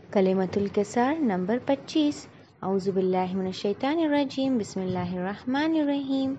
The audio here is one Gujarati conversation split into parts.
कलिमतुल किसार नंबर 25। औज़ुबिल्लाहि मिनश्शैतानिर्रजीम बिस्मिल्लाहिर्रहमानिर्रहीम।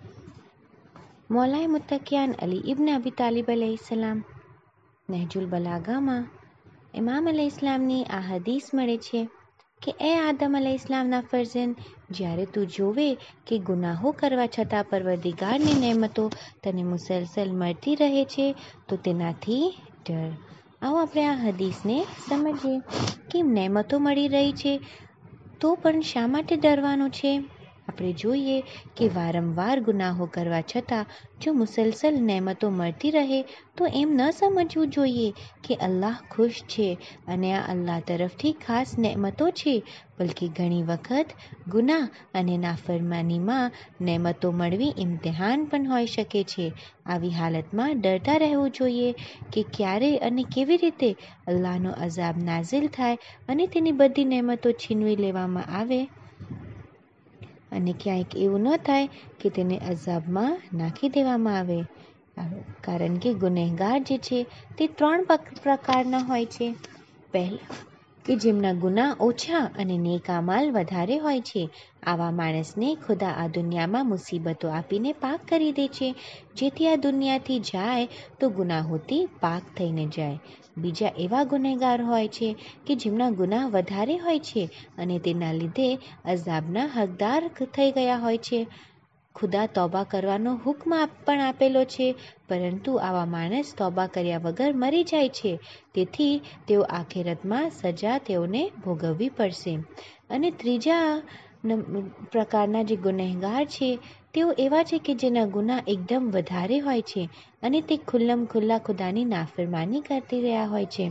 मौलाए मुत्तकियान अली इब्न अबी तालिब अलैहिस्सलाम નહજુલ બલાગામાં ઇમામ અલૈહિસ્સલામની આ હદીસ મળે છે કે એ આદમ અલૈહિસ્સલામના ફરજંદ, જ્યારે તું જોવે કે ગુનાહો કરવા છતાં પરવરદિગારની નેમતો તને મુસલસલ મળતી રહે છે તો તેનાથી ડર। આવો આપણે આ હદીસને સમજીએ કે નેમતો મળી રહી છે તો પણ શા માટે ડરવાનું છે। આપણે જોઈએ કે વારંવાર ગુનાહો કરવા છતાં જો મુસલસલ નેમતો મળતી રહે તો એમ ન સમજવું જોઈએ કે અલ્લાહ ખુશ છે અને આ અલ્લાહ તરફથી ખાસ નેમતો છે, બલકે ઘણી વખત ગુનાહ અને નાફરમાનીમાં નેમતો મળવી ઇમ્તિહાન પણ હોઈ શકે છે। આવી હાલતમાં ડરતા રહેવું જોઈએ કે ક્યારે અને કેવી રીતે અલ્લાહનો અઝાબ નાઝિલ થાય અને તેની બધી નેમતો છીનવી લેવામાં આવે અને ક્યાંક એવું ન થાય કે તેને અઝાબમાં નાખી દેવામાં આવે। કારણ કે ગુનેહગાર જે છે તે 3 પ્રકારના હોય છે। પહેલા કે જેમના ગુનાહ ઓછા અને નેક અમાલ વધારે હોય છે, આવા માણસને ખુદા આ દુનિયામાં મુસીબતો આપીને પાક કરી દે છે, જેથી આ દુનિયાથી જાય તો ગુનાહોથી પાક થઈને જાય। બીજા એવા ગુનેહગાર હોય છે કે જેમના ગુનાહ વધારે હોય છે અને તેના લીધે અઝાબના હકદાર થઈ ગયા હોય છે। ખુદા તૌબા કરવાનો હુક્મ પણ આપેલો છે, પરંતુ આવા માણસ તૌબા કર્યા વગર મરી જાય છે, તેથી તેઓ આખિરતમાં સજા તેઓને ભોગવવી પડશે। અને ત્રીજા પ્રકારના જે ગુનેહગાર છે તેઓ એવા છે કે જેના ગુનાહ એકદમ વધારે હોય છે અને તે ખુલ્લમ ખુલ્લા ખુદાની નાફરમાની કરતી રહ્યા હોય છે।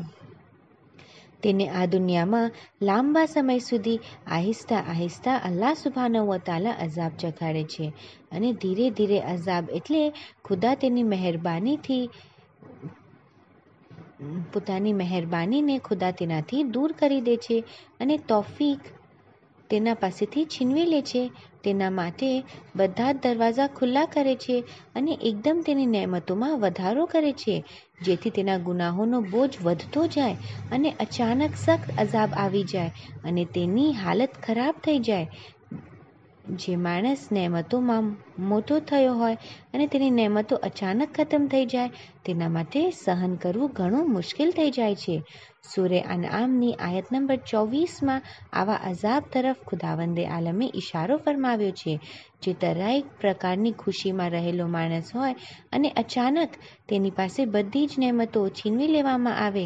તેને આ દુનિયામાં લાંબા સમય સુધી આહિસ્તા આહિસ્તા અલ્લાહ સુબ્હાનહુ વ તઆલા અઝાબ ચખાડે છે અને ધીરે ધીરે અઝાબ એટલે ખુદા તેની મહેરબાનીથી પોતાની મહેરબાનીને ખુદા તેનાથી દૂર કરી દે છે અને તૌફીક તેના પાસેથી છીનવી લે છે। તેના માટે બધા જ દરવાજા ખુલ્લા કરે છે અને એકદમ તેની નેમતોમાં વધારો કરે છે, જેથી તેના ગુનાહોનો બોજ વધતો જાય અને અચાનક સખ્ત અઝાબ આવી જાય અને તેની હાલત ખરાબ થઈ જાય। જે માણસ નેમતોમાં મોટો થયો હોય અને તેની નેમતો અચાનક ખતમ થઈ જાય તેના માટે સહન કરવું ઘણું મુશ્કેલ થઈ જાય છે। સૂરે અનઆમની આયત નંબર 24માં આવા અઝાબ તરફ ખુદાવંદે આલમે ઇશારો ફરમાવ્યો છે। જે તરાઈ પ્રકારની ખુશીમાં રહેલો માણસ હોય અને અચાનક તેની પાસે બધી જ નેમતો છીનવી લેવામાં આવે,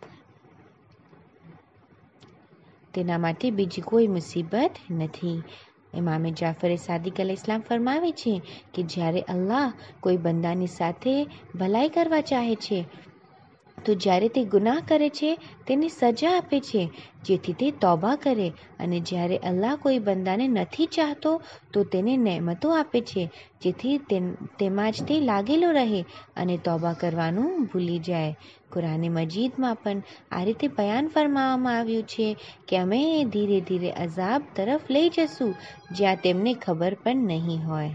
તેના માટે બીજી કોઈ મુસીબત નથી। ઇમામે જાફરે સાદિક અલૈહિસ્સલામ ફરમાવે છે કે જ્યારે અલ્લાહ કોઈ બંદાની સાથે ભલાઈ કરવા ચાહે છે તો જ્યારે તે ગુનાહ કરે છે તેને સજા આપે છે જેથી તે તૌબા કરે, અને જ્યારે અલ્લાહ કોઈ બંદાને નથી ચાહતો તો તેને નેમતો આપે છે જેથી તેમાં જ તે લાગેલો રહે અને તૌબા કરવાનું ભૂલી જાય। કુરાને મજીદમાં પણ આ રીતે બયાન ફરમાવવામાં આવ્યું છે કે અમે ધીરે ધીરે અઝાબ તરફ લઈ જશું જ્યાં તેમને ખબર પણ નહીં હોય।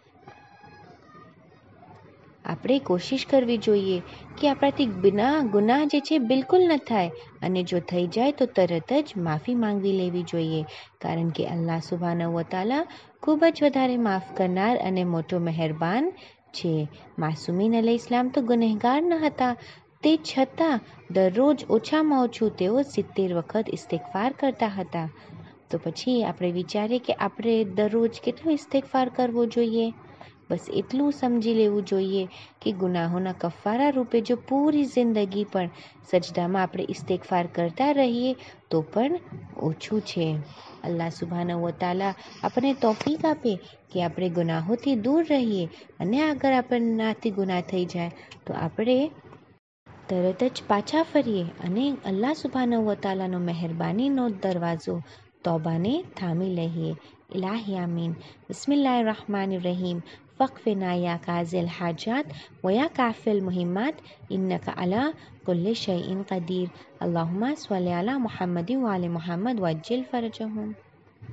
આપણે કોશિશ કરવી જોઈએ કે આપણાથી ગુનાહ જે છે બિલકુલ ન થાય, અને જો થઈ જાય તો તરત જ માફી માંગવી લેવી જોઈએ, કારણ કે અલ્લાહ સુબ્હાનહુ વ તઆલા ખૂબ જ વધારે માફ કરનાર અને મોટો મહેરબાન છે। માસૂમીન અલૈહિસ્સલામ તો ગુનેહગાર ન હતા, તે છતાં દરરોજ ઓછામાં ઓછું તેઓ 70 વખત ઇસ્તિગફાર કરતા હતા। તો પછી આપણે વિચારીએ કે આપણે દરરોજ કેટલો ઇસ્તિગફાર કરવો જોઈએ। બસ એટલું સમજી લેવું જોઈએ કે ગુનાહોના કફારા રૂપે જો પૂરી જિંદગી પણ સજદામાં આપણે ઇસ્તિગફાર કરતા રહીએ તો પણ ઓછું છે। અલ્લાહ સુબ્હાનહુ વ તઆલા આપણને તૌફીક આપે કે આપણે ગુનાહોથી દૂર રહીએ, અને અગર આપણનાથી ગુનાહ થઈ જાય તો આપણે તરત જ પાછા ફરીએ અને અલ્લાહ સુબ્હાનહુ વ તઆલાનો મહેરબાનીનો દરવાજો તૌબાને થામી લઈએ। ઇલાહી આમીન। બિસ્મિલ્લાહિર્રહમાનિર્રહીમ। फ़क़्फ़िना या काज़िल हाजात व या काफ़िल मुहिम्मात इन्नका अला कुल्लि शैइन क़दीर। अल्लाहुम्मा स्वल्लि अला मुहम्मदिन व आलि मुहम्मद वअज्जिल फ़रजहुम।